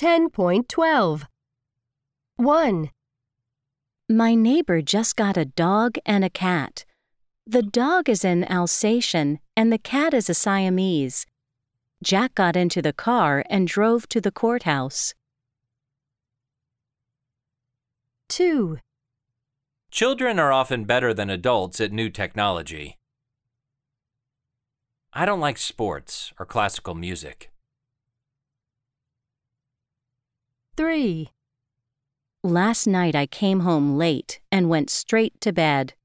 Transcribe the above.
10.12. 1, My neighbor just got a dog and a cat. The dog is an Alsatian and the cat is a Siamese. Jack got into the car and drove to the courthouse. 2, Children are often better than adults at new technology. I don't like sports or classical music. 3, Last night I came home late and went straight to bed.